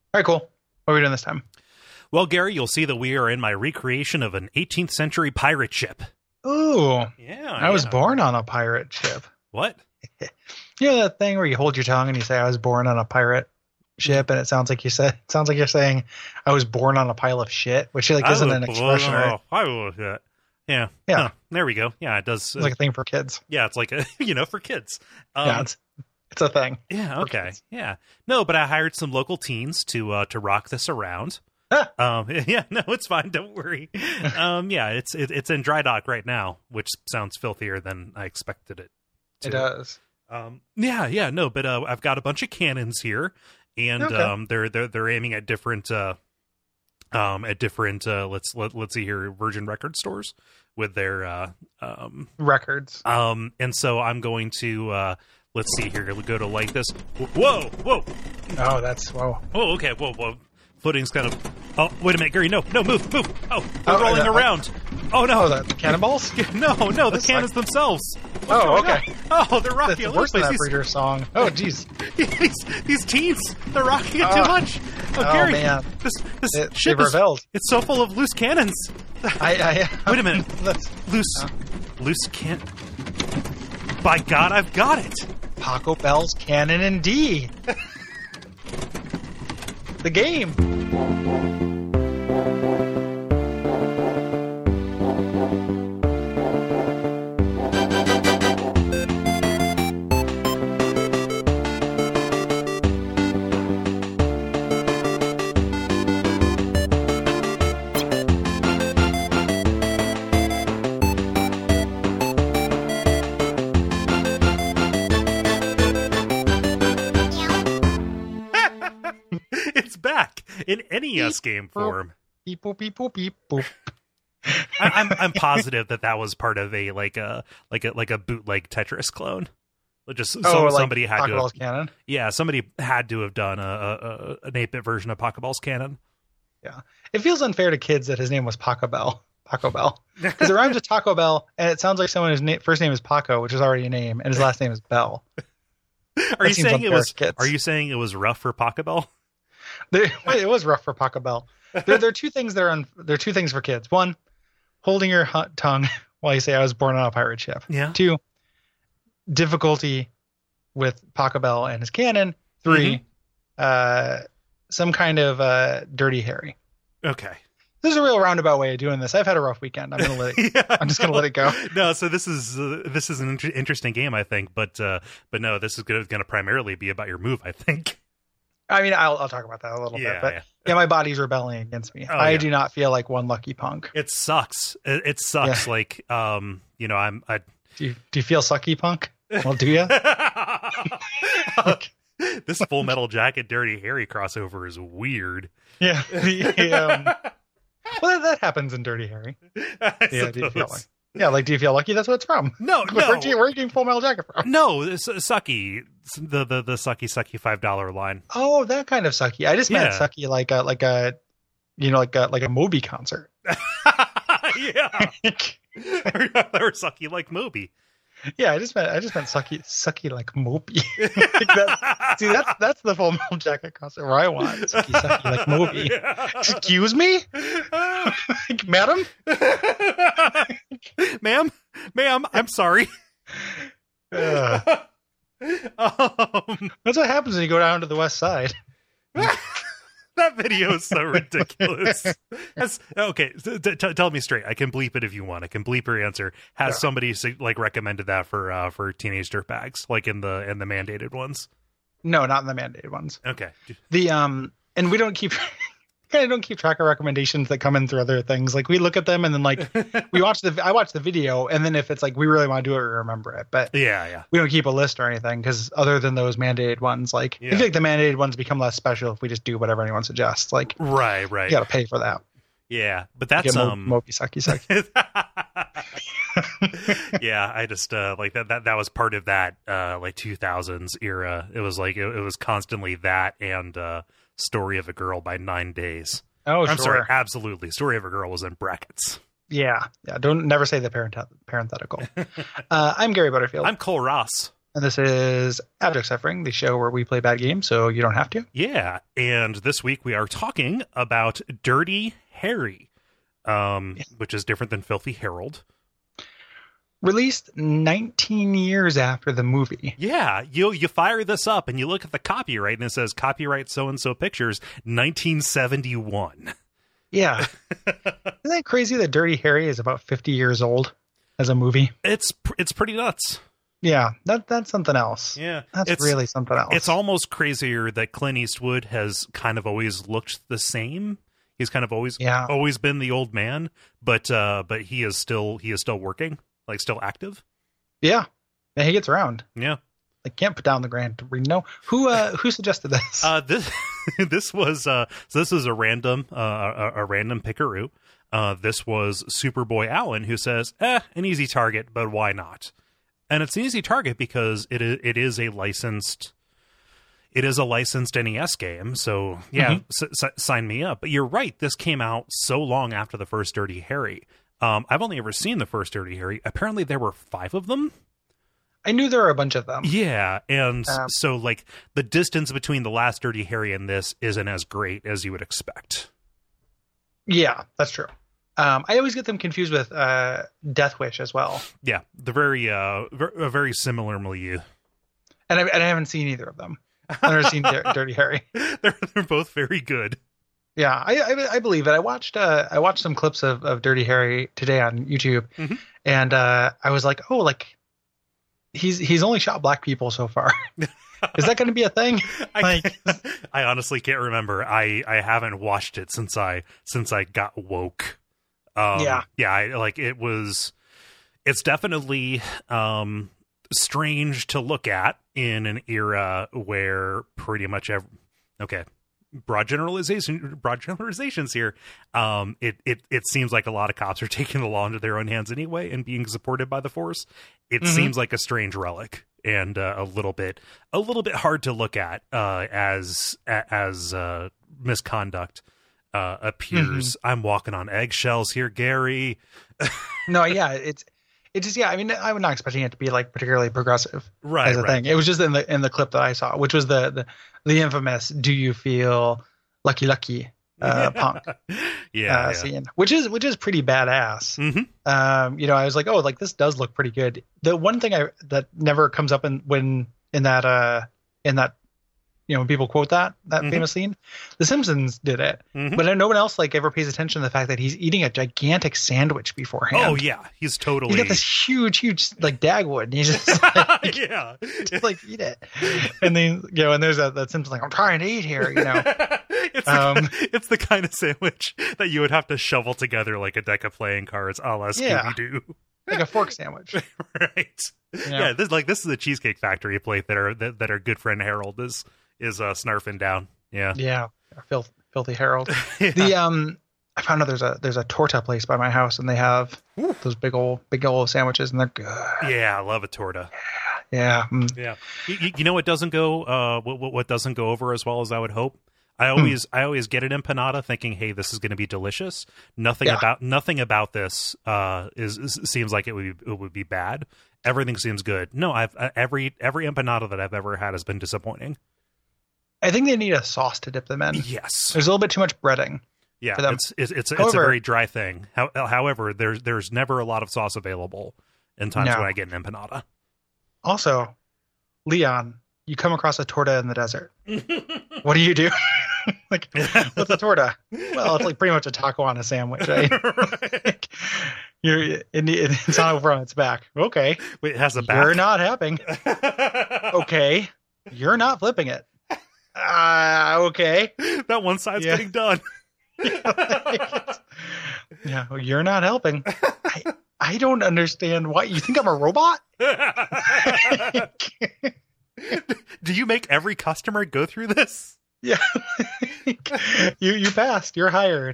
right, cool. What are we doing this time? Well, Gary, you'll see that we are in my recreation of an 18th century pirate ship. Ooh. Yeah. I was born on a pirate ship. What? You know that thing where you hold your tongue and you say, I was born on a pirate ship, and it sounds like you're saying I was born on a pile of shit, which isn't an expression, right? Yeah. Yeah. Huh, there we go. Yeah, it does. It's like a thing for kids. Yeah, it's like for kids. Yeah, it's a thing. Yeah. Okay. Yeah. No, but I hired some local teens to rock this around. Yeah, no, it's fine. Don't worry. Yeah, it's in dry dock right now, which sounds filthier than I expected it to. It does. No, but I've got a bunch of cannons here, and they're aiming at different let's see here, Virgin Record stores with their records. And so I'm going to let's see here, go to like this. Whoa. Oh, that's whoa. Oh, okay. Whoa. Footing's kind of. Oh, wait a minute, Gary. No, move. Oh, they're rolling around. Oh no, the cannonballs? No, the cannons themselves. Okay. Oh, they're rocking. That's worse than that Breeder song. Oh, jeez. these teens, they're rocking it too much. Oh, Gary, man. This ship is rebelled. It's so full of loose cannons. Wait a minute. Loose can. By God, I've got it. Paco Bell's Cannon and D. The game. In NES game form. Beep boop beep boop beep boop. I'm positive that was part of a bootleg Tetris clone. Just somebody had to have, Cannon. Yeah, somebody had to have done an 8-bit version of Pachelbel's Cannon. Yeah, it feels unfair to kids that his name was Paco Bell, because it rhymes with Taco Bell, and it sounds like someone whose first name is Paco, which is already a name, and his last name is Bell. Are you saying it was rough for Pachelbel? It was rough for Paco Bell. There are two things there are two things for kids. One, holding your tongue while you say I was born on a pirate ship. Yeah. Two, difficulty with Paco Bell and his cannon. Three, some kind of Dirty Harry. Okay. This is a real roundabout way of doing this. I've had a rough weekend. I'm just gonna let it go. No, so this is an interesting game, I think, but no, this is going to primarily be about your move, I think. I mean, I'll talk about that a little bit, but my body's rebelling against me. I do not feel like one lucky punk. It sucks. It sucks. Yeah. Like, Do you feel sucky, punk? Well, do you? This Full Metal Jacket Dirty Harry crossover is weird. Yeah. Well, that happens in Dirty Harry. Yeah. Do you feel like? Yeah, like, do you feel lucky? That's what it's from. No. Where are you getting Full Metal Jacket from? No, it's sucky. The sucky $5 line. Oh, that kind of sucky. I just meant sucky like a Moby concert. Yeah. Or sucky like Moby. Yeah, I just meant sucky like Moby. That's the Full Metal Jacket concert where I want sucky like Moby. Yeah. Excuse me, madam, ma'am, I'm sorry. That's what happens when you go down to the West Side. That video is so ridiculous. Okay, tell me straight. I can bleep it if you want. I can bleep your answer. Has somebody recommended that for Teenage Dirtbags, like in the mandated ones? No, not in the mandated ones. Okay. And we don't keep track of recommendations that come in through other things. Like, we look at them and then I watch the video, and then if it's like we really want to do it, we remember it. But yeah, we don't keep a list or anything, because other than those mandated ones, I feel like the mandated ones become less special if we just do whatever anyone suggests. Like, right, you got to pay for that. Yeah, but that's Moby sucky. Yeah, I just that was part of that 2000s era. It was like it was constantly that and Story of a Girl by 9 Days. Oh, I'm sorry, absolutely. Story of a Girl was in brackets. Yeah. Don't never say the parenthetical. I'm Gary Butterfield. I'm Cole Ross. And this is Abject Suffering, the show where we play bad games so you don't have to. Yeah, and this week we are talking about Dirty Harry, which is different than Filthy Harold. Released 19 years after the movie. Yeah, you fire this up and you look at the copyright and it says copyright so-and-so pictures, 1971. Yeah. Isn't that crazy that Dirty Harry is about 50 years old as a movie? It's pretty nuts. Yeah, that's something else. Yeah. That's really something else. It's almost crazier that Clint Eastwood has kind of always looked the same. He's kind of always been the old man, but he is still working, like still active. Yeah. And he gets around. Yeah. I can't put down the Gran Torino. Who suggested this? This was a random pickaroo. This was Superboy Allen, who says, an easy target, but why not? And it's an easy target because it is a licensed NES game. So yeah, sign me up. But you're right. This came out so long after the first Dirty Harry. I've only ever seen the first Dirty Harry. Apparently there were 5 of them. I knew there were a bunch of them. Yeah. And so like the distance between the last Dirty Harry and this isn't as great as you would expect. Yeah, that's true. I always get them confused with Death Wish as well. Yeah, they're very similar milieu. And I haven't seen either of them. I've never seen Dirty Harry. They're both very good. Yeah, I believe it. I watched some clips of Dirty Harry today on YouTube, and I was like, oh, like he's only shot black people so far. Is that going to be a thing? I honestly can't remember. I haven't watched it since I got woke. It's definitely strange to look at in an era where pretty much broad generalizations here. It seems like a lot of cops are taking the law into their own hands anyway and being supported by the force. It seems like a strange relic and a little bit hard to look at as misconduct appears. I'm walking on eggshells here, Gary. No, yeah, it's just, yeah. I mean, I was not expecting it to be like particularly progressive as a thing. It was just in the clip that I saw, which was the infamous "Do you feel lucky punk?" scene, which is pretty badass. I was like, oh, like this does look pretty good. The one thing that never comes up in that when people quote that famous scene, The Simpsons did it, but no one else like ever pays attention to the fact that he's eating a gigantic sandwich beforehand. Oh yeah, he's got this huge like Dagwood, and he's just like, just like eat it. And then and there's that Simpsons like, I'm trying to eat here, It's the kind of sandwich that you would have to shovel together like a deck of playing cards, a la Scooby-Doo. Like a fork sandwich, right? Yeah, this is a Cheesecake Factory plate that our good friend Harold is snarfing down. Yeah. Filthy Harold. I found out there's a torta place by my house, and they have those big old sandwiches, and they're good. Yeah, I love a torta. Yeah. Yeah. You know what doesn't go what doesn't go over as well as I would hope? I always get an empanada thinking, hey, this is going to be delicious. Nothing about this seems like it would be bad. Everything seems good. No, every empanada that I've ever had has been disappointing. I think they need a sauce to dip them in. Yes, there's a little bit too much breading. Yeah, for them. It's a very dry thing. However, there's never a lot of sauce available in times when I get an empanada. Also, Leon, you come across a torta in the desert. What do you do? Like, what's a torta? Well, it's like pretty much a taco on a sandwich, right? Like, it's not over on its back. Okay, wait, it has a back. You're not having. Okay, you're not flipping it. Okay. That one side's getting done. Yeah, well, you're not helping. I don't understand why. You think I'm a robot? Do you make every customer go through this? Yeah. You passed. You're hired.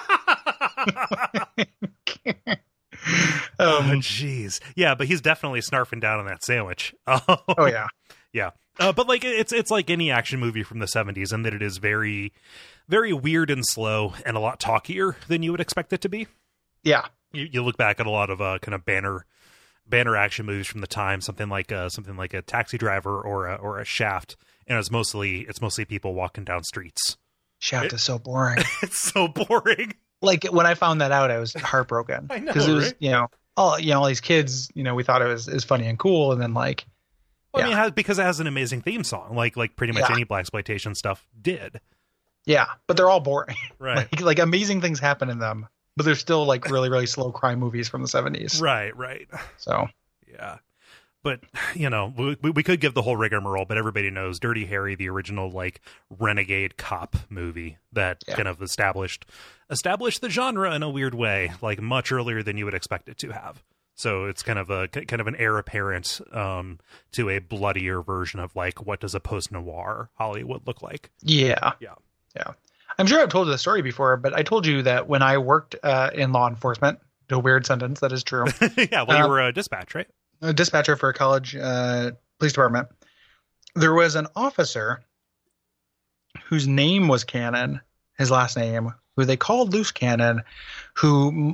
Jeez. Yeah, but he's definitely snarfing down on that sandwich. Oh yeah. Yeah. But like it's like any action movie from the 70s in that it is very, very weird and slow and a lot talkier than you would expect it to be. Yeah. You look back at a lot of kind of banner action movies from the time, something like a Taxi Driver or a Shaft, and it's mostly people walking down streets. Shaft is so boring. It's so boring. Like when I found that out, I was heartbroken I know, because it was right? all these kids, we thought it was funny and cool, and then like. Well, I mean, because it has an amazing theme song, like pretty much any blaxploitation stuff did. Yeah, but they're all boring. Right. Like amazing things happen in them, but they're still like really, really slow crime movies from the 70s. Right. So. Yeah. But, we could give the whole rigmarole, but everybody knows Dirty Harry, the original, like, renegade cop movie that kind of established the genre in a weird way, like, much earlier than you would expect it to have. So it's kind of an heir apparent to a bloodier version of, like, what does a post-noir Hollywood look like? Yeah. I'm sure I've told you the story before, but I told you that when I worked in law enforcement, a weird sentence, that is true. Yeah, well, you were a dispatch, right? A dispatcher for a college police department. There was an officer whose name was Cannon, his last name, who they called Loose Cannon, who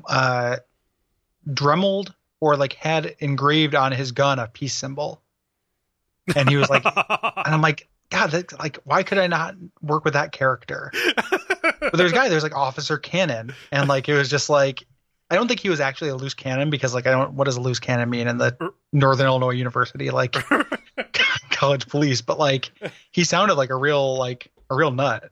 dremeled or like had engraved on his gun a peace symbol. And he was like, and I'm like, God, that's like, why could I not work with that character? But there's like Officer Cannon, and like it was just like, I don't think he was actually a loose cannon because like what does a loose cannon mean in the Northern Illinois University like college police? But like he sounded like a real nut.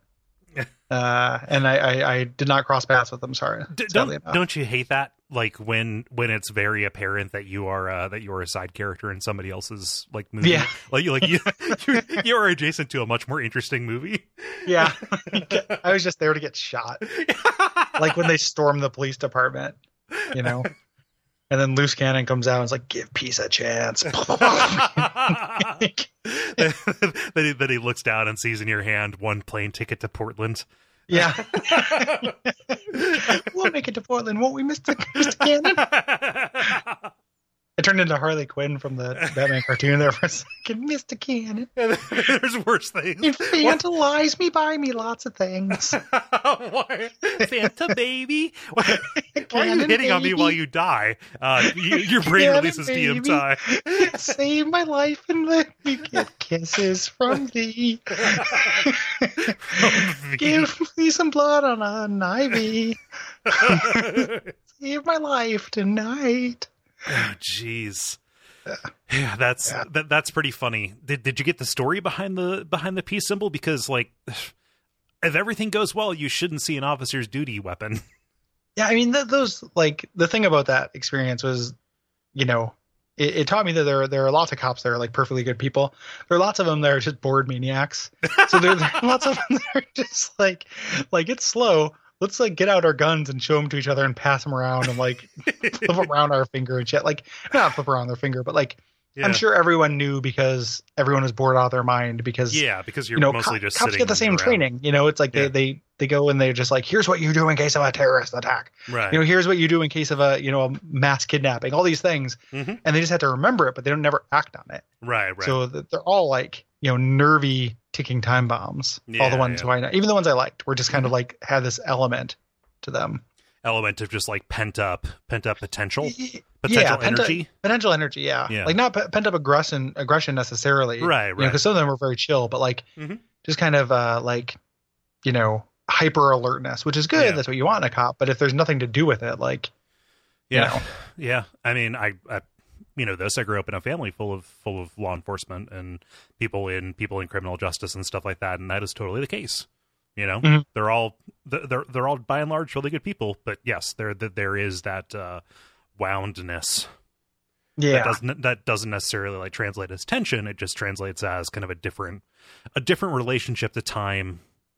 And I did not cross paths with him. Sorry. Don't you hate that? Like when it's very apparent that you are a side character in somebody else's like movie. Yeah. Like you are adjacent to a much more interesting movie. Yeah. I was just there to get shot. Like when they storm the police department, and then Loose Cannon comes out and is like, give peace a chance. Then he looks down and sees in your hand one plane ticket to Portland. Yeah. We'll make it to Portland, won't we, Mr. Cannon? I turned into Harley Quinn from the Batman cartoon there for a second. Mr. Cannon. There's worse things. If Santa lies me, buy me lots of things. What? Santa baby? Why are you hitting on me while you die? Your brain releases DMT. Save my life and let me get kisses from thee. Give me some blood on an ivy. Save my life tonight. Oh, jeez. Yeah, that's pretty funny. Did you get the story behind the peace symbol? Because like, if everything goes well, you shouldn't see an officer's duty weapon. Yeah, I mean those like the thing about that experience was, it taught me that there are lots of cops that are like perfectly good people. There are lots of them that are just bored maniacs. So there are lots of them that are just like it's slow. Let's like get out our guns and show them to each other and pass them around and like flip around our finger and shit. Like not flip around their finger, but like I'm sure everyone knew because everyone was bored out of their mind because you're mostly just cops sitting get the same around. Training. It's like they go and they're just like, here's what you do in case of a terrorist attack. Right. Here's what you do in case of a mass kidnapping. All these things, and they just have to remember it, but they don't never act on it. Right. So they're all like nervy ticking time bombs. All the ones who I know, even the ones I liked, were just kind of like had this element to them. Element of just like pent up potential energy. Potential energy, yeah. Like not pent up aggression necessarily. Right. Because some of them were very chill, but like just kind of hyper alertness, which is good. Yeah. That's what you want in a cop. But if there's nothing to do with it, like yeah. I mean, I I grew up in a family full of law enforcement and people in criminal justice and stuff like that, and that is totally the case. They're all by and large really good people, but yes, there is that woundness. Yeah, that doesn't necessarily like translate as tension. It just translates as kind of a different relationship to time,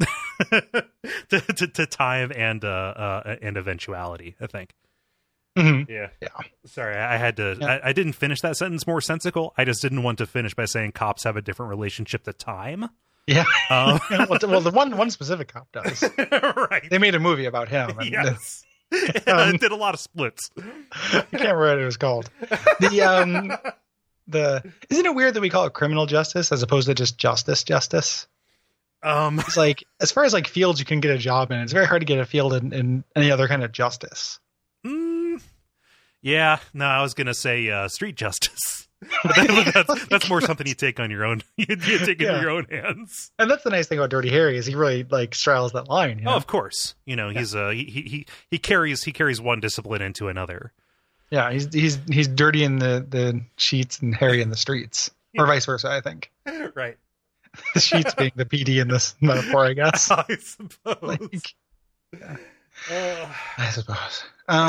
to time and eventuality, I think. Mm-hmm. Yeah. Sorry, I had to. Yeah. I didn't finish that sentence more sensical. I just didn't want to finish by saying cops have a different relationship to time. Yeah. Well, the one specific cop does. Right. They made a movie about him. And, yes. It did a lot of splits. I can't remember what it was called. Isn't it weird that we call it criminal justice as opposed to just justice? It's like, as far as like fields you can get a job in, it's very hard to get a field in any other kind of justice. Yeah, no, I was gonna say street justice, but that's more something you take on your own. You take it in your own hands. And that's the nice thing about Dirty Harry is he really like straddles that line. You know? Oh, of course. You know, he's he carries one discipline into another. Yeah, he's dirty in the sheets and hairy in the streets, or vice versa. I think. Right. The sheets being the PD in this metaphor, I guess. I suppose. Like, yeah. I suppose.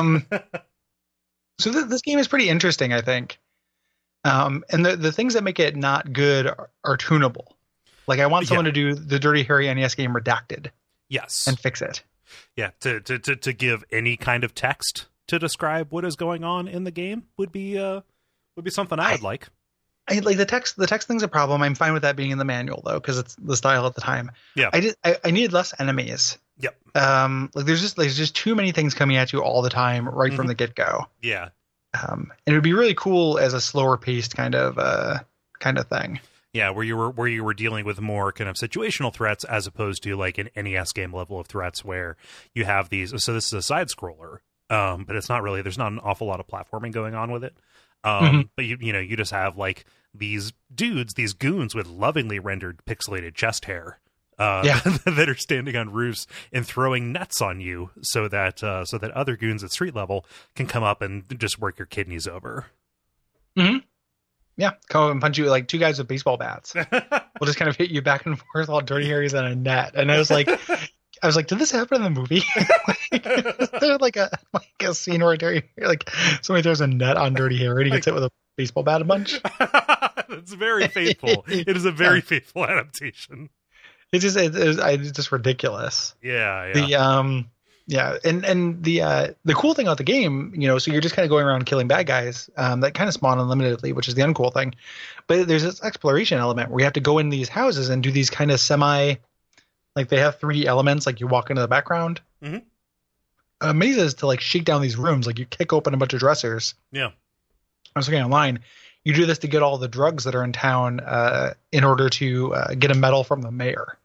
So this game is pretty interesting, I think. And the things that make it not good are tunable. Like I want someone to do the Dirty Harry NES game redacted. Yes. And fix it. Yeah, to give any kind of text to describe what is going on in the game would be something I would like. I like the text. The text thing's a problem. I'm fine with that being in the manual though, because it's the style at the time. Yeah. I needed less enemies. Yep. Like there's just too many things coming at you all the time right from the get go. Yeah. And it would be really cool as a slower paced kind of thing. Yeah, where you were dealing with more kind of situational threats as opposed to like an NES game level of threats where you have these. So this is a side scroller, but it's not really. There's not an awful lot of platforming going on with it. But you just have like these dudes, these goons with lovingly rendered pixelated chest hair, that are standing on roofs and throwing nets on you so that other goons at street level can come up and just work your kidneys over. Mm-hmm. Yeah, come up and punch you like two guys with baseball bats. We'll just kind of hit you back and forth while Dirty Harry's on a net. And I was like, did this happen in the movie? Is there like a scene where like somebody throws a net on Dirty Harry and he gets hit with a baseball bat a bunch? That's very faithful. It is a very faithful adaptation. It's just ridiculous. Yeah. And the cool thing about the game, so you're just kind of going around killing bad guys that kind of spawn unlimitedly, which is the uncool thing. But there's this exploration element where you have to go in these houses and do these kind of like they have 3 elements, like you walk into the background. Mm-hmm. Mazes to like shake down these rooms, like you kick open a bunch of dressers. Yeah. I was looking online. You do this to get all the drugs that are in town in order to get a medal from the mayor.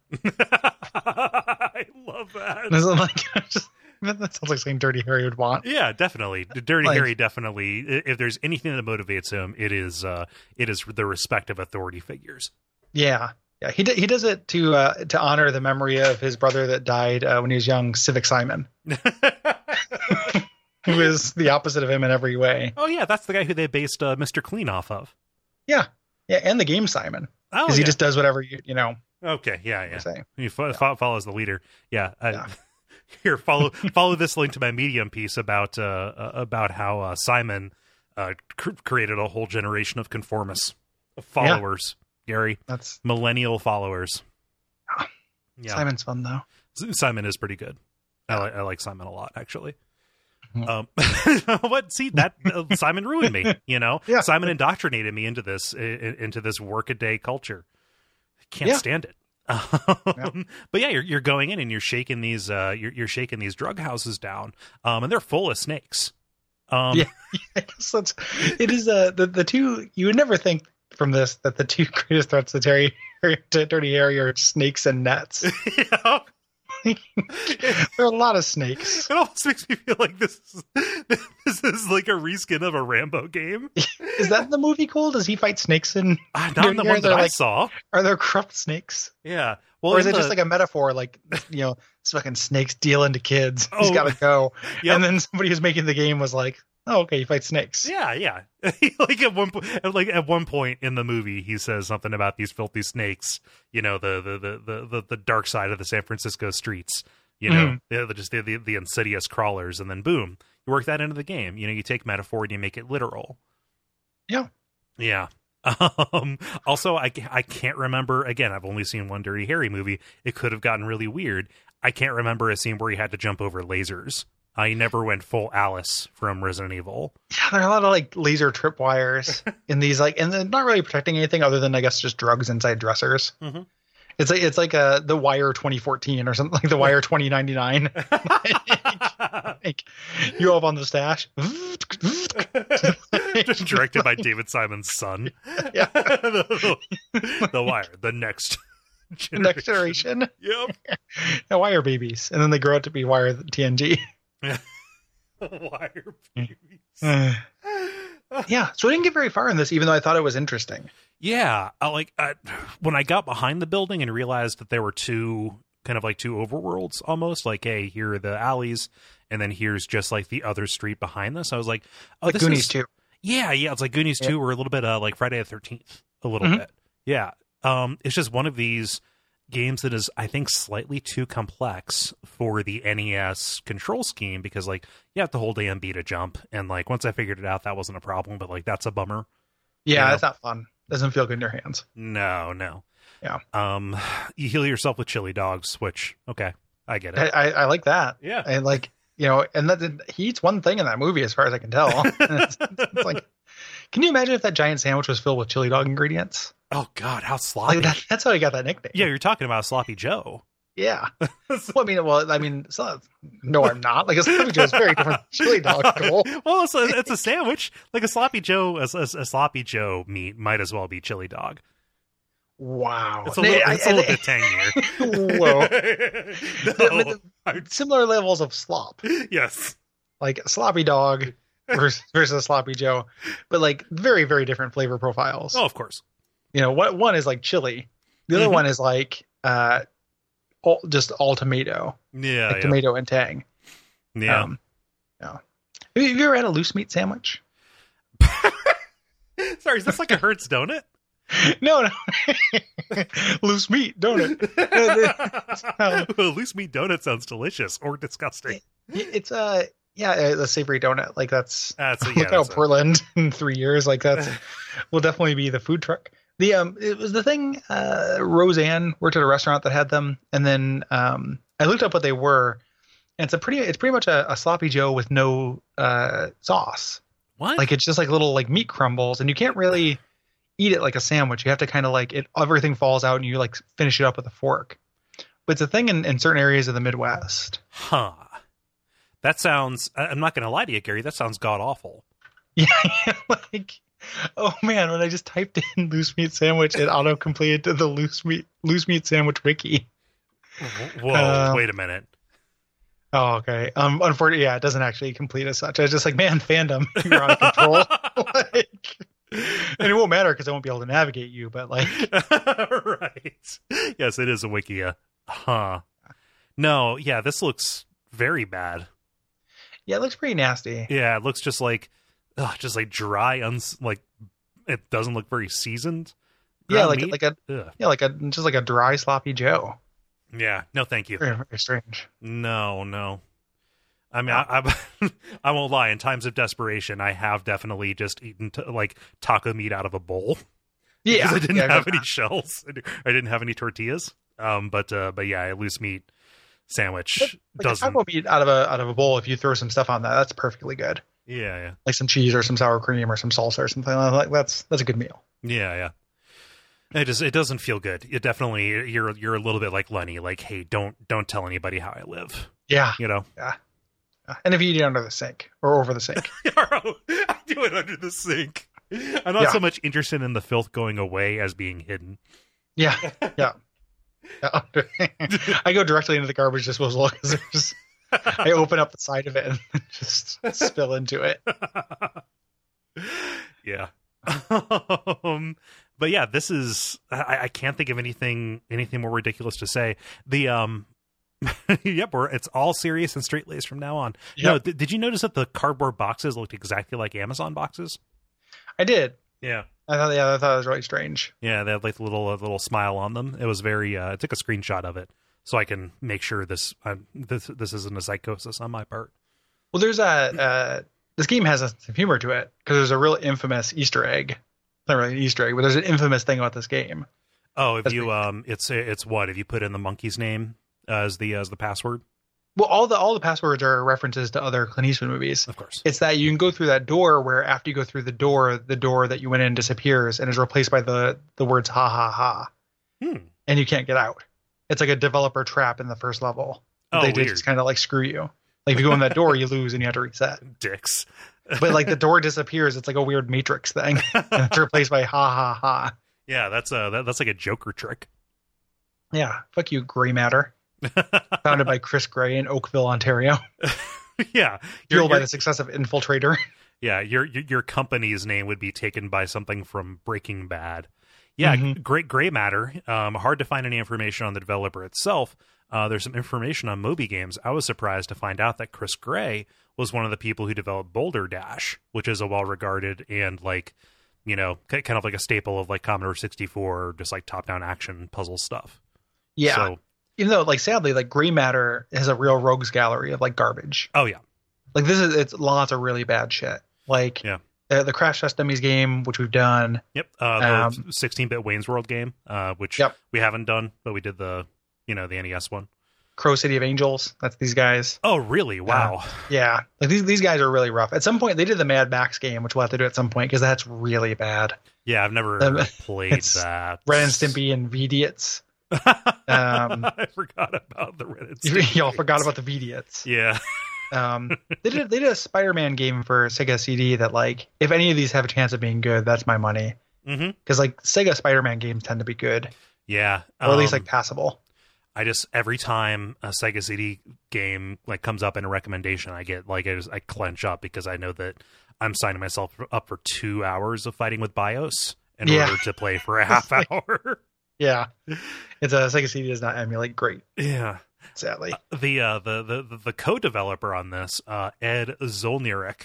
I love that. That sounds like something Dirty Harry would want. Yeah, definitely. Dirty Harry definitely. If there's anything that motivates him, it is the respect of authority figures. Yeah. He does it to honor the memory of his brother that died when he was young, Civic Simon, who is the opposite of him in every way. Oh yeah, that's the guy who they based Mr. Clean off of. Yeah, and the game Simon. Oh, because he just does whatever you know. Okay, yeah. Say. He follows the leader. Yeah. Here, follow this link to my Medium piece about how Simon created a whole generation of conformists, of followers. Gary, that's millennial followers. Yeah. Simon's fun though. Simon is pretty good. I like Simon a lot, actually. Mm-hmm. See that Simon ruined me. Yeah. Simon indoctrinated me into this workaday culture. I can't stand it. But yeah, you're going in and you're shaking these drug houses down, and they're full of snakes. I guess it is the two. You would never think from this that the two greatest threats to Dirty Harry are snakes and nets. Yeah. There are a lot of snakes. It almost makes me feel like this is like a reskin of a Rambo game. Is that in the movie cool? Does he fight snakes in not in the one that I saw? Are there corrupt snakes? Yeah. Well, or is it just like a metaphor, like, this fucking snakes dealing to kids. He's got to go. Yep. And then somebody who's making the game was like, oh, okay, you fight snakes. Yeah. Like at one point in the movie, he says something about these filthy snakes. The dark side of the San Francisco streets. The insidious crawlers, and then boom, you work that into the game. You take metaphor and you make it literal. Yeah. Yeah. Also, I can't remember. Again, I've only seen one Dirty Harry movie. It could have gotten really weird. I can't remember a scene where he had to jump over lasers. I never went full Alice from Resident Evil. Yeah, there are a lot of like laser tripwires in these, and they're not really protecting anything other than, I guess, just drugs inside dressers. Mm-hmm. It's like The Wire 2014 or something, like The Wire 2099. like, you up on the stash. Directed by David Simon's son. Yeah. The Wire, the next generation. Next generation. Yep. Wire babies. And then they grow up to be Wire TNG. Yeah. Wire babies. Yeah, so I didn't get very far in this, even though I thought it was interesting. Yeah, when I got behind the building and realized that there were two overworlds almost, like, hey, here are the alleys, and then here's just like the other street behind this. I was like, oh, like this Goonies is 2. Yeah, it's like Goonies 2 or a little bit like Friday the 13th, a little bit. Yeah, it's just one of these games that is, I think, slightly too complex for the NES control scheme, because like you have to hold A and B to jump, and like once I figured it out, that wasn't a problem, but like that's a bummer. Yeah, it's not fun. Doesn't feel good in your hands. No. Yeah. You heal yourself with chili dogs, which, okay, I get it. I like that. Yeah. And like, and that he eats one thing in that movie, as far as I can tell. it's like, can you imagine if that giant sandwich was filled with chili dog ingredients? Oh God, how sloppy! Like that's how he got that nickname. Yeah, you're talking about Sloppy Joe. Yeah. No, I'm not. Like a Sloppy Joe is very different than chili dog. Cole. Well, it's a sandwich. Like a Sloppy Joe, a Sloppy Joe meat might as well be chili dog. Wow, it's a little bit tangier. Whoa. Similar levels of slop. Yes, like sloppy dog versus sloppy Joe, but like very, very different flavor profiles. Oh, of course. What one is like chili, the other one is like just all tomato. Yeah, like tomato and tang. Yeah. Yeah. Have you ever had a loose meat sandwich? Sorry, is this like a Hertz donut? No. Loose meat donut. Loose meat donut sounds delicious or disgusting. It's a savory donut. Like that's look out Portland in 3 years. Like that's will definitely be the food truck. It was the thing. Roseanne worked at a restaurant that had them, and then I looked up what they were, and it's pretty much a sloppy Joe with no sauce. What? Like it's just like little like meat crumbles, and you can't really eat it like a sandwich. You have to kind of like everything falls out and you like finish it up with a fork. But it's a thing in certain areas of the Midwest. Huh. That sounds, I'm not going to lie to you, Gary, that sounds god awful. Yeah. Like, oh man, when I just typed in loose meat sandwich, it auto completed to the loose meat sandwich wiki. Whoa, wait a minute. Oh, okay. Unfortunately, yeah, it doesn't actually complete as such. I was just like, man, fandom, you're out of control. And it won't matter because I won't be able to navigate you, but like right. Yes, it is a wikia. Huh. No, yeah, this looks very bad. Yeah, it looks pretty nasty. Yeah, it looks just like dry, like it doesn't look very seasoned. Yeah, like just like a dry sloppy Joe. Yeah, no, thank you. Very, very strange. No. I mean, I won't lie. In times of desperation, I have definitely just eaten taco meat out of a bowl. Yeah, because I didn't have any shells. I didn't have any tortillas. But yeah, a loose meat sandwich doesn't. Taco meat out of a bowl. If you throw some stuff on that, that's perfectly good. Yeah. Like some cheese or some sour cream or some salsa or something like that. That's a good meal. Yeah. It doesn't feel good. It definitely you're a little bit like Lenny. Like, hey, don't tell anybody how I live. Yeah. Yeah. And if you eat it under the sink or over the sink. I do it under the sink. I'm not so much interested in the filth going away as being hidden. Yeah. I go directly into the garbage disposal because I open up the side of it and just spill into it. Yeah. But yeah, this is I can't think of anything more ridiculous to say. The yep, it's all serious and straight laced from now on. Yep. No, did you notice that the cardboard boxes looked exactly like Amazon boxes? I did. Yeah. I thought it was really strange. Yeah, they had like a little smile on them. It was very. I took a screenshot of it so I can make sure this isn't a psychosis on my part. Well, there's this game has some humor to it because there's a real infamous Easter egg. Not really an Easter egg, but there's an infamous thing about this game. Oh, if you it's what if you put in the monkey's name as the password? Well, all the passwords are references to other Clint Eastwood movies. Of course. It's that you can go through that door where after you go through the door that you went in disappears and is replaced by the words ha ha ha. And you can't get out. It's like a developer trap in the first level. They just kind of like screw you. Like if you go in that door, you lose and you have to reset. Dicks. But like the door disappears. It's like a weird Matrix thing. And it's replaced by ha ha ha. Yeah, that's like a Joker trick. Yeah. Fuck you, Gray Matter. Founded by Chris Gray in Oakville, Ontario. Yeah, fueled by the success of Infiltrator. Yeah, your company's name would be taken by something from Breaking Bad. Yeah, great gray matter. Hard to find any information on the developer itself. There's some information on Moby Games. I was surprised to find out that Chris Gray was one of the people who developed Boulder Dash, which is a well-regarded and like, you know, kind of like a staple of like Commodore 64, just like top-down action puzzle stuff. Yeah. So, even though, like, sadly, like gray matter has a real rogues gallery of like garbage. oh yeah. Like it's lots of really bad shit. Like the Crash Test Dummies game, which we've done. Yep. The 16-bit Wayne's World game, which we haven't done, but we did the NES one. Crow City of Angels. That's these guys. Oh, really? Wow. Yeah. Like these guys are really rough. At some point, they did the Mad Max game, which we'll have to do at some point because that's really bad. Yeah, I've never played that. Ren and Stimpy and Vidiots. I forgot about the Ren and Stimpy. Y'all forgot about the Vidiots. Yeah. They did a Spider-Man game for Sega CD that, like, if any of these have a chance of being good, that's my money. Because like Sega Spider-Man games tend to be good. Yeah. Or at least like passable. I just, every time a Sega CD game like comes up in a recommendation, I get like, I clench up because I know that I'm signing myself up for 2 hours of fighting with BIOS in order to play for a half hour. Yeah. It's a Sega CD does not emulate great. Yeah. Sadly. The co-developer on this, Ed Zolnierek,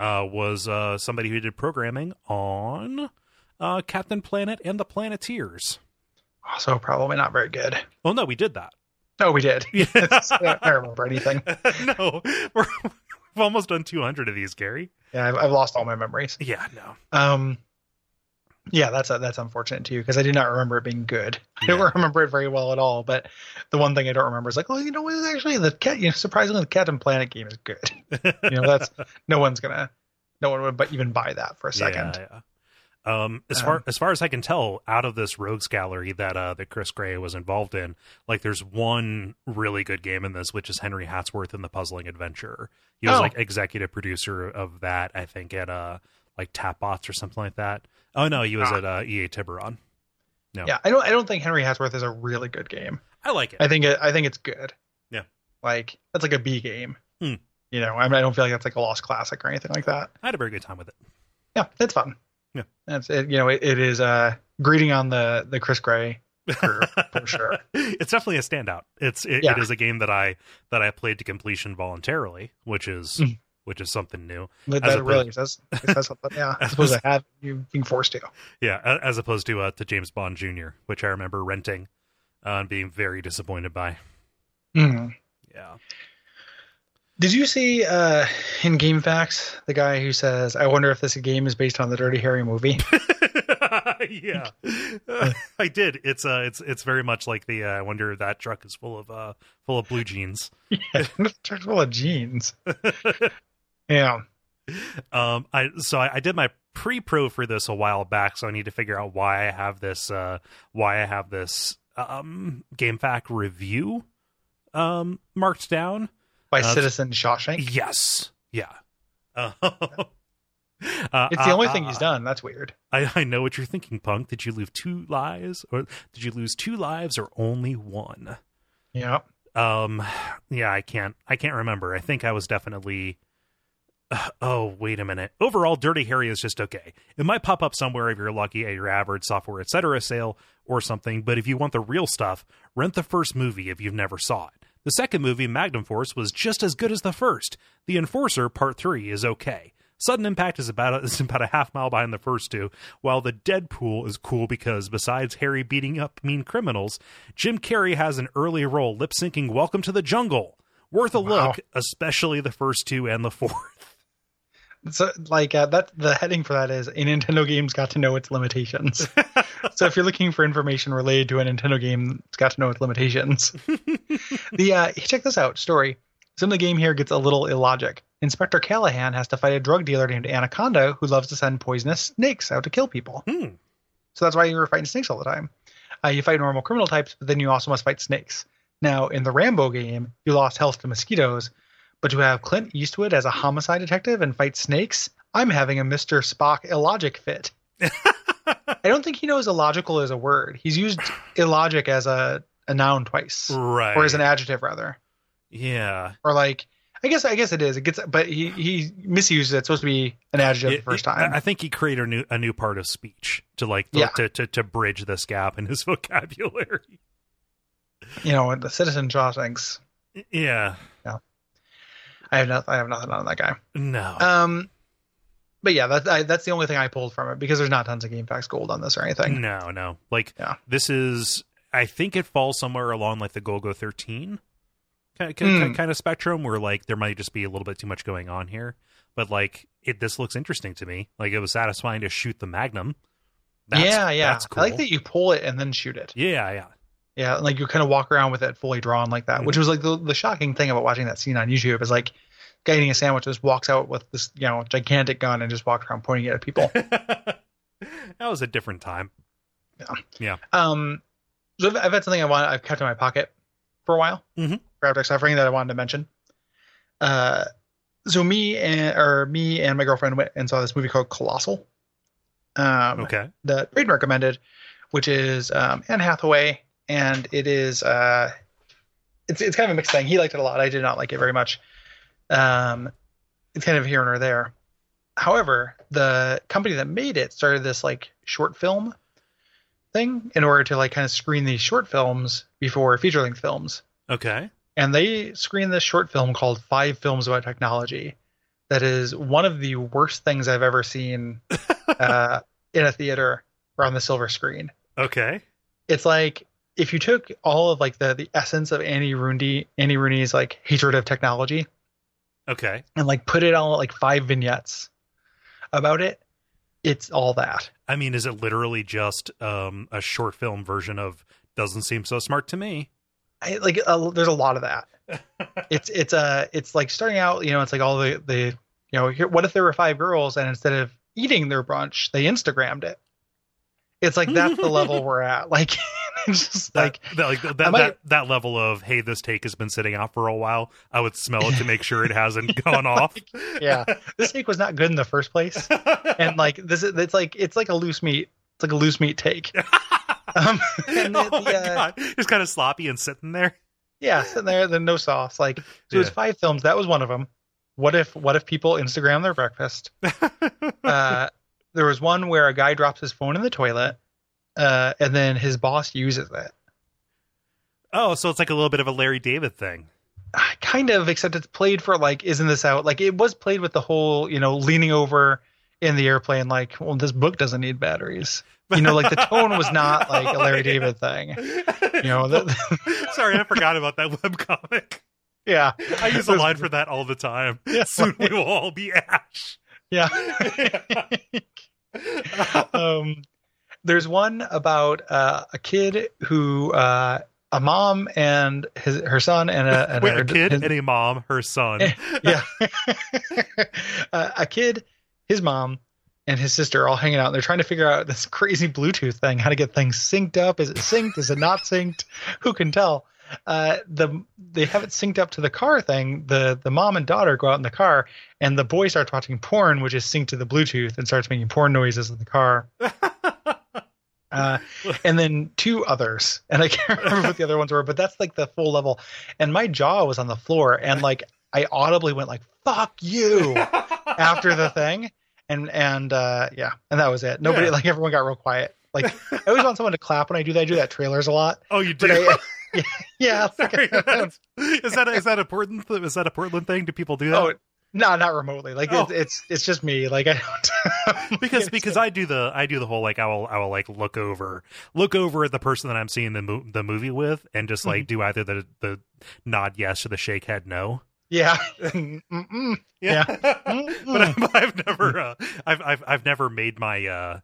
was somebody who did programming on Captain Planet and the Planeteers. Also probably not very good. Well, no, we did that. Oh, we did. I don't remember anything. No, we've almost done 200 of these, Gary. Yeah, I've lost all my memories. Yeah, no. Yeah, that's unfortunate too, because I do not remember it being good. I don't remember it very well at all. But the one thing I don't remember is like, you know, it's actually surprisingly, the Captain Planet game is good. You know, that's no one would even buy that for a second. Yeah. As far as I can tell, out of this rogues gallery that Chris Gray was involved in, like there's one really good game in this, which is Henry Hatsworth and the Puzzling Adventure. He was like executive producer of that, I think, at like Tapbots or something like that. Oh no, he was at EA Tiburon. No. Yeah, I don't think Henry Hatsworth is a really good game. I like it. I think it's good. Yeah. Like that's like a B game. You know, I don't feel like that's like a lost classic or anything like that. I had a very good time with it. Yeah, it's fun. Yeah, that's it. You know, it is greeting on the Chris Gray curve for sure. It's definitely a standout. It is a game that I played to completion voluntarily, which is something new. That really says something. Yeah, I suppose I have you being forced to. Yeah, as opposed to James Bond Jr., which I remember renting and being very disappointed by. Yeah. Did you see in Game Facts the guy who says, "I wonder if this game is based on the Dirty Harry movie"? Yeah, I did. It's very much like the. I wonder if that truck is full of blue jeans. Yeah, truck's full of jeans. Yeah. I did my pre-pro for this a while back, so I need to figure out why I have this GameFAQ review marked down by Citizen Shawshank. Yes. Yeah. It's the only thing he's done. That's weird. I know what you're thinking, Punk. Did you lose 2 lives, or only 1? Yeah. Yeah, I can't remember. I think I was definitely. Oh, wait a minute. Overall, Dirty Harry is just okay. It might pop up somewhere if you're lucky at your average software, etc. sale or something, but if you want the real stuff, rent the first movie if you've never saw it. The second movie, Magnum Force, was just as good as the first. The Enforcer, Part 3, is okay. Sudden Impact is about a half mile behind the first 2, while the Deadpool is cool because, besides Harry beating up mean criminals, Jim Carrey has an early role lip-syncing Welcome to the Jungle. Worth a look, especially the first 2 and the 4th. So, like, that the heading for that is a Nintendo game's got to know its limitations. So if you're looking for information related to a Nintendo game, it's got to know its limitations. Check this out. Story. Some of the game here gets a little illogic. Inspector Callahan has to fight a drug dealer named Anaconda who loves to send poisonous snakes out to kill people. So that's why you were fighting snakes all the time. You fight normal criminal types, but then you also must fight snakes. Now, in the Rambo game, you lost health to mosquitoes, but to have Clint Eastwood as a homicide detective and fight snakes, I'm having a Mr. Spock illogic fit. I don't think he knows illogical as a word. He's used illogic as a noun twice. Right. Or as an adjective, rather. Yeah. Or like, I guess it is. It gets, but he misuses it. It's supposed to be an adjective the first time. I think he created a new part of speech to like to bridge this gap in his vocabulary. The Citizen Shawshanks. Yeah. I have nothing on that guy. No. But yeah, that's the only thing I pulled from it, because there's not tons of GameFAQs gold on this or anything. No. This is, I think it falls somewhere along like the Golgo 13 kind of spectrum, where like there might just be a little bit too much going on here. But like this looks interesting to me. Like, it was satisfying to shoot the Magnum. That's cool. I like that you pull it and then shoot it. Yeah. Yeah, like you kind of walk around with it fully drawn like that, which was like the shocking thing about watching that scene on YouTube is like, guy eating a sandwich just walks out with this, gigantic gun and just walks around pointing it at people. That was a different time. Yeah. So I've had something I've kept in my pocket for a while for Abject Suffering that I wanted to mention. So me and my girlfriend went and saw this movie called Colossal. That Braden recommended, which is Anne Hathaway, and it is it's kind of a mixed thing. He liked it a lot. I did not like it very much. It's kind of here and there. However, the company that made it started this like short film thing in order to like kind of screen these short films before feature-length films. Okay. And they screened this short film called 5 Films About Technology. That is one of the worst things I've ever seen in a theater or on the silver screen. Okay. It's like if you took all of like the essence of Annie Rooney's like hatred of technology. Okay. And like put it on like 5 vignettes about it. It's all that. I mean, is it literally just a short film version of Doesn't Seem So Smart to Me? There's a lot of that. It's like starting out, it's like all the what if there were 5 girls and instead of eating their brunch, they Instagrammed it. It's like that's the level we're at. Like it's just that level of, hey, this take has been sitting out for a while. I would smell it to make sure it hasn't gone off. Yeah, this take was not good in the first place, and like it's like a loose meat. It's like a loose meat take. God, just kind of sloppy and sitting there. Yeah, sitting there, then no sauce. Like so, it's 5 films. That was one of them. What if people Instagram their breakfast? There was one where a guy drops his phone in the toilet, and then his boss uses it. Oh, so it's like a little bit of a Larry David thing. Kind of, except it's played for like, isn't this out? Like it was played with the whole, leaning over in the airplane, like, well, this book doesn't need batteries. Like the tone was not like a Larry David thing. Sorry, I forgot about that webcomic. Yeah. I use a line for that all the time. Yeah. Soon we will all be ash. Yeah. There's one about a kid who a mom and her son and a kid and a mom, her son. Yeah. A kid, his mom, and his sister are all hanging out. They're trying to figure out this crazy Bluetooth thing, how to get things synced up. Is it synced? Is it not synced? Who can tell? They have it synced up to the car thing. The mom and daughter go out in the car, and the boy starts watching porn, which is synced to the Bluetooth, and starts making porn noises in the car. And then 2 others, and I can't remember what the other ones were, but that's like the full level. And my jaw was on the floor, and like I audibly went like "fuck you" after the thing, and that was it. Nobody, like everyone got real quiet. Like I always want someone to clap when I do that. I do that trailers a lot. Oh, you do? Yeah. Sorry, is that important? Is that a Portland thing? Do people do that? Oh, no, not remotely. Like it's just me. Like I don't because I do the whole like I will like look over at the person that I'm seeing the movie with and just like do either the nod yes or the shake head no. Yeah. Yeah. But I've never made my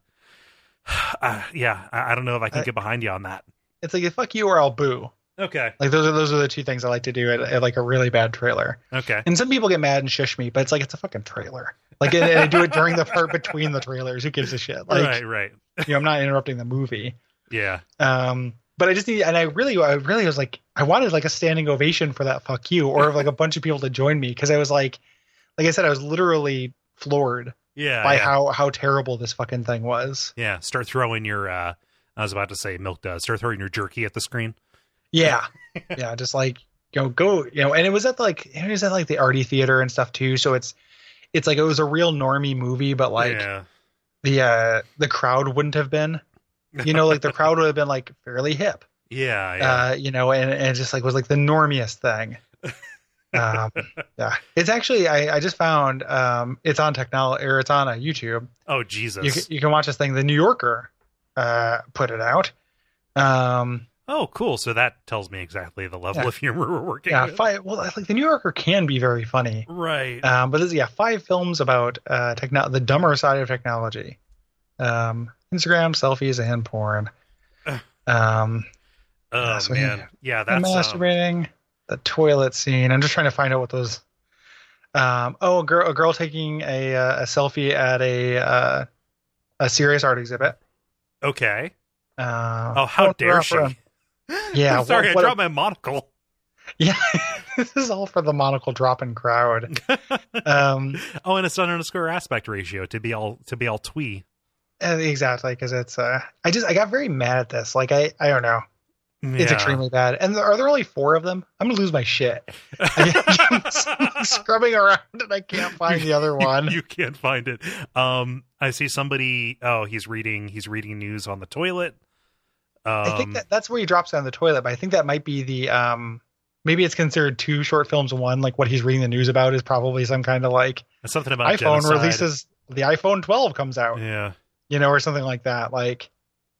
I don't know if I can get behind you on that. It's like fuck you or I'll boo. Okay. Like those are the 2 things I like to do at like a really bad trailer. Okay. And some people get mad and shush me, but it's like it's a fucking trailer. Like and I do it during the part between the trailers. Who gives a shit? Like, right. I'm not interrupting the movie. Yeah. But I just need, and I really was like, I wanted like a standing ovation for that fuck you, or like a bunch of people to join me, because I was like I said, I was literally floored. By how terrible this fucking thing was. Yeah. Start throwing your I was about to say milk does. Start throwing your jerky at the screen. Yeah. Yeah. Just like go, and it was at the Arty Theater and stuff too. So it's like it was a real normie movie, but like Yeah. the crowd wouldn't have been, like the crowd would have been like fairly hip. Yeah. And it just like was like the normiest thing. Yeah, it's actually I just found it's on it's on YouTube. Oh Jesus. You can watch this thing. The New Yorker put it out. Oh, cool. So that tells me exactly the level of humor we're working with. Like the New Yorker can be very funny, Right. but this is 5 films about the dumber side of technology, Instagram, selfies, and porn. Oh so man, yeah, that's masturbating, the toilet scene. I'm just trying to find out what those. A girl taking a selfie at a serious art exhibit. okay. How dare she? Yeah, I'm sorry, I dropped my monocle. Yeah, this is all for the monocle dropping crowd. And it's done in a square aspect ratio to be all twee. Exactly, because it's I got very mad at this. Like I don't know. It's Yeah. extremely bad. And are there only 4 of them? I'm gonna lose my shit. I'm scrubbing around and I can't find the other one. You can't find it. I see somebody. Oh, he's reading news on the toilet. I think that's where he drops down the toilet, but I think that might be the maybe it's considered 2 short films in one. Like what he's reading the news about is probably some kind of like something about iPhone genocide. releases the iPhone 12 comes out. Yeah. Or something like that. Like,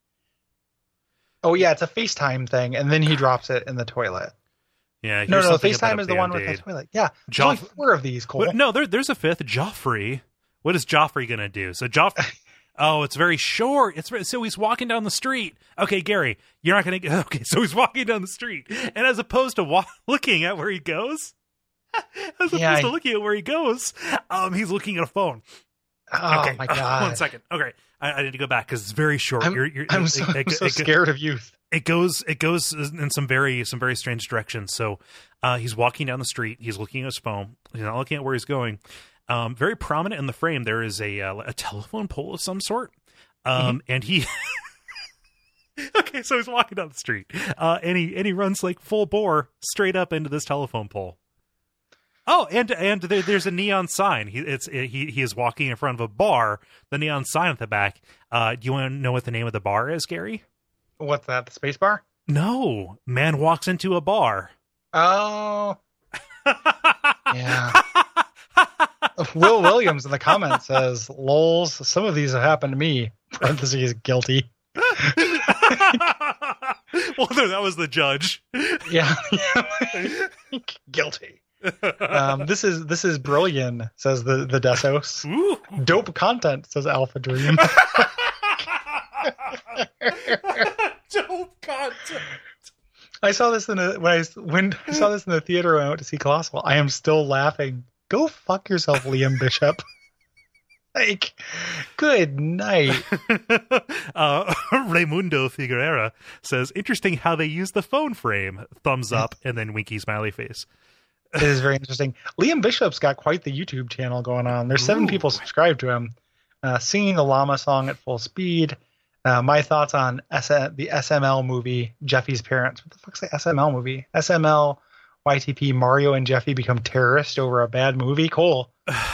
oh yeah, it's a FaceTime thing, and then he drops it in the toilet. Yeah. No, something FaceTime about is a the one with the Band-Aid. toilet. Yeah, there's only 4 of these, Cole. No, there's a 5th. Joffrey. What is Joffrey gonna do? So Joffrey. Oh, it's very short. So he's walking down the street. Okay, Gary, you're not gonna. Okay, so he's walking down the street, and as opposed to looking at where he goes, he's looking at a phone. Oh Okay. my god! 1 second. Okay, I need to go back because it's very short. I'm so scared of youth. It goes in some very strange directions. So he's walking down the street. He's looking at his phone. He's not looking at where he's going. Very prominent in the frame, there is a telephone pole of some sort. And he. Okay, so he's walking down the street, and he runs like full bore straight up into this telephone pole. Oh, and there's a neon sign. He is walking in front of a bar. The neon sign at the back. Do you want to know what the name of the bar is, Gary? What's that? The space bar? No, man walks into a bar. Oh, yeah. Will Williams in the comments says, "Lols, some of these have happened to me." Parentheses guilty. Well, no, that was the judge. Yeah. Guilty. This is brilliant, says the Desos. Ooh. Dope content, says Alpha Dream. Dope content. I saw this when I saw this in the theater when I went to see Colossal. I am still laughing. Go fuck yourself, Liam Bishop. Like, good night. Raimundo Figueroa says, interesting how they use the phone frame. Thumbs up and then winky smiley face. It is very interesting. Liam Bishop's got quite the YouTube channel going on. There's 7 people subscribed to him. Singing the llama song at full speed. My thoughts on the SML movie, Jeffy's Parents. What the fuck's the SML movie? SML, YTP, Mario and Jeffy become terrorists over a bad movie? Cole.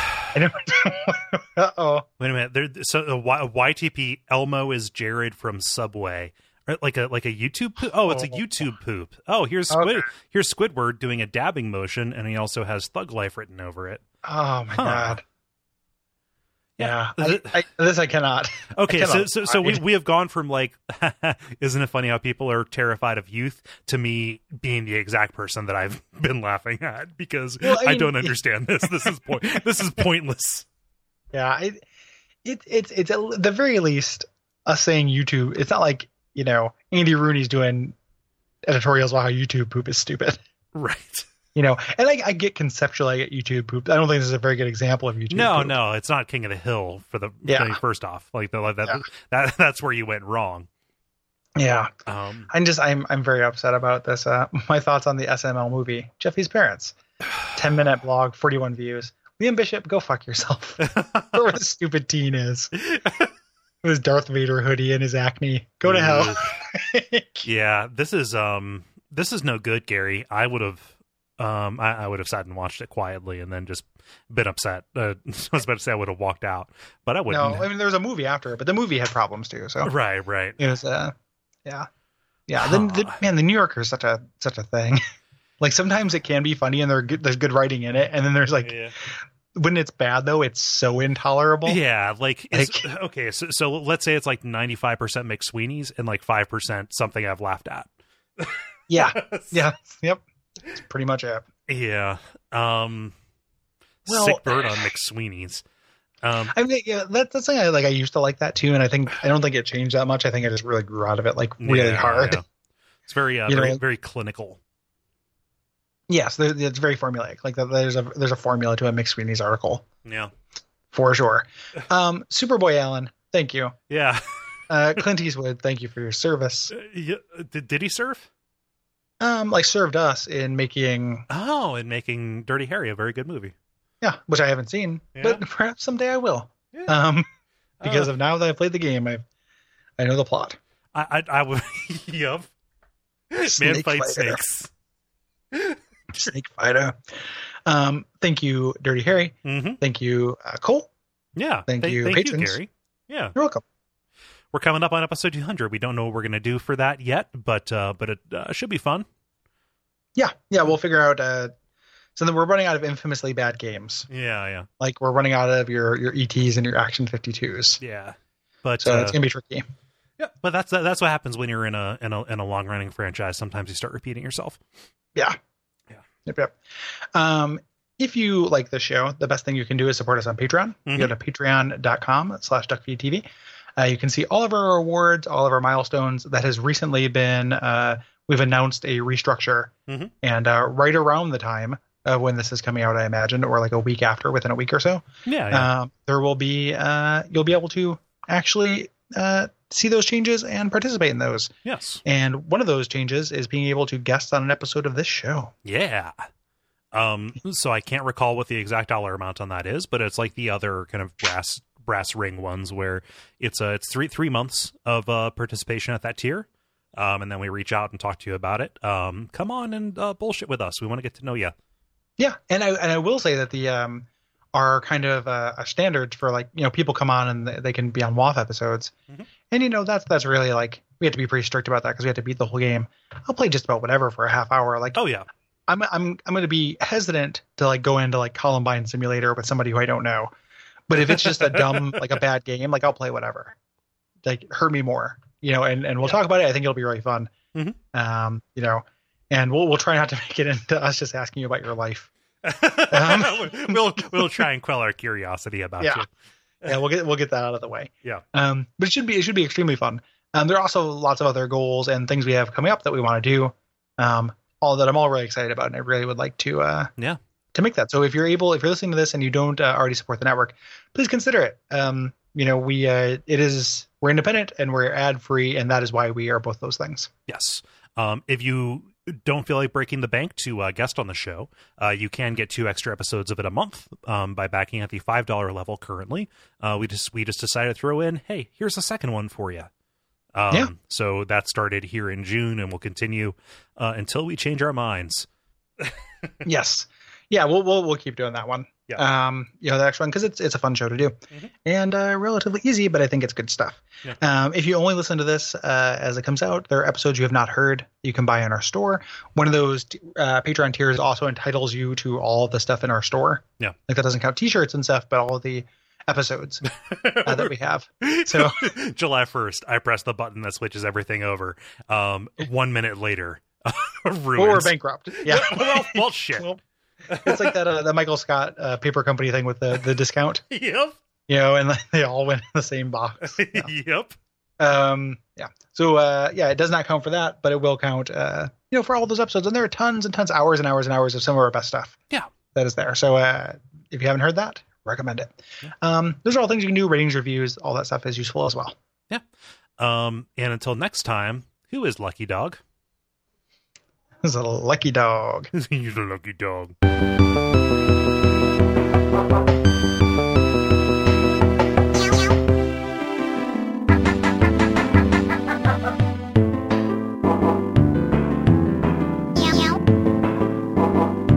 Uh-oh. Wait a minute. YTP, Elmo is Jared from Subway. Like a YouTube poop? Oh, it's a YouTube poop. Oh, here's Squidward doing a dabbing motion, and he also has Thug Life written over it. Oh my god. Yeah, I cannot. Okay, I cannot so we have gone from like, isn't it funny how people are terrified of youth, to me being the exact person that I've been laughing at because I don't understand this. This is pointless. Yeah, it's at the very least us saying YouTube. It's not like Andy Rooney's doing editorials about how YouTube poop is stupid, right? And I get conceptually, I get YouTube poop. I don't think this is a very good example of YouTube. No, it's not King of the Hill for the first off. Like that's where you went wrong. Yeah. I'm very upset about this. My thoughts on the SML movie, Jeffy's Parents. 10-minute blog, 41 views. Liam Bishop, go fuck yourself. Where the stupid teen is. With his Darth Vader hoodie and his acne. Go to hell. Yeah, this is no good, Gary. I would have I would have sat and watched it quietly and then just been upset. I was about to say I would have walked out, but I wouldn't. No, I mean there was a movie after it, but the movie had problems too. So right. It was yeah. Then man, the New Yorker is such a thing. Like sometimes it can be funny and there's good writing in it, and then there's like when it's bad though, it's so intolerable. Yeah, okay. So let's say it's like 95% McSweeney's and like 5% something I've laughed at. Yeah. Yep. That's pretty much it. Yeah. Sick bird on McSweeney's. I mean, yeah, that's something I used to like that too, and I don't think it changed that much. I think I just really grew out of it really hard. Yeah. It's very very clinical. Yes, it's very formulaic. Like there's a formula to a McSweeney's article. Yeah, for sure. Superboy Allen, thank you. Yeah. Clint Eastwood, thank you for your service. Did he serve? Served us in making. Oh, in making Dirty Harry, a very good movie. Yeah, which I haven't seen, but perhaps someday I will. Yeah. Because of now that I've played the game, I know the plot. I would. Yep. Man fights snakes. Snake fighter. Thank you, Dirty Harry. Mm-hmm. Thank you, Cole. Yeah. Thank you, patrons. You, Gary. Yeah. You're welcome. We're coming up on episode 200. We don't know what we're going to do for that yet, but it should be fun. Yeah. We'll figure out. So then we're running out of infamously bad games. Yeah. Like we're running out of your ETs and your Action 52s. Yeah. But so it's gonna be tricky. Yeah, but that's what happens when you're in a long running franchise. Sometimes you start repeating yourself. Yeah. Yep. If you like the show, the best thing you can do is support us on Patreon. Mm-hmm. You go to patreon.com/DuckFeedTV. You can see all of our awards, all of our milestones. That has recently been, we've announced a restructure. Mm-hmm. And right around the time of when this is coming out, I imagine, or like a week after, within a week or so, there will be, you'll be able to actually see those changes and participate in those. Yes. And one of those changes is being able to guest on an episode of this show. Yeah. So I can't recall what the exact dollar amount on that is, but it's like the other kind of brass ring ones where it's 3 months of participation at that tier. And then we reach out and talk to you about it. Come on and bullshit with us. We want to get to know you. Yeah. And I will say that the, are kind of a standard for people come on and they can be on WAF episodes. Mm-hmm. And, that's really we have to be pretty strict about that because we have to beat the whole game. I'll play just about whatever for a half hour. Oh yeah. I'm going to be hesitant to go into Columbine Simulator with somebody who I don't know. But if it's just a dumb, a bad game, I'll play whatever. Hurt me more, and we'll talk about it. I think it'll be really fun. Mm-hmm. And we'll try not to make it into us just asking you about your life. We'll try and quell our curiosity about you. Yeah, we'll get that out of the way. Yeah. But it should be extremely fun. There are also lots of other goals and things we have coming up that we want to do. All that I'm all really excited about, and I really would like to make that. So if you're listening to this and you don't already support the network, please consider it. We're independent and we're ad free, and that is why we are both those things. Yes. If you don't feel like breaking the bank to guest on the show, you can get 2 extra episodes of it a month by backing at the $5 level currently. We just decided to throw in, hey, here's a second one for you. So that started here in June and will continue until we change our minds. Yes. Yeah, we'll keep doing that one. Yeah. The next one, because it's a fun show to do. Mm-hmm. And relatively easy, but I think it's good stuff. Yeah. If you only listen to this as it comes out, there are episodes you have not heard you can buy in our store. One of those Patreon tiers also entitles you to all of the stuff in our store. Yeah. That doesn't count t-shirts and stuff, but all of the episodes that we have. So July 1st, I press the button that switches everything over. 1 minute later, we're bankrupt. Yeah. well, shit. Well, it's like that Michael Scott paper company thing with the discount. Yep. And they all went in the same box. Yep. Yeah. So it does not count for that, but it will count for all those episodes. And there are tons and tons, hours and hours and hours of some of our best stuff. Yeah. That is there. So if you haven't heard that, recommend it. Yeah. Those are all things you can do. Ratings, reviews, all that stuff is useful as well. Yeah. And until next time, who is Lucky Dog? He's a lucky dog. He's a lucky dog. Meow.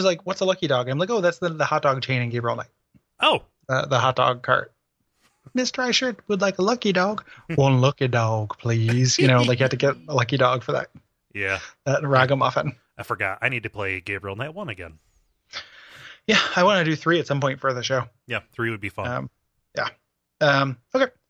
like, "What's a Lucky Dog?" And I'm like, "Oh, that's the hot dog chain in Gabriel Knight, Oh, the hot dog cart." Mr. I sure would like a lucky dog. One lucky dog, please. You had to get a lucky dog for that. Yeah. That ragamuffin. I forgot. I need to play Gabriel Knight 1 again. Yeah, I want to do 3 at some point for the show. Yeah, 3 would be fun. Yeah. Okay.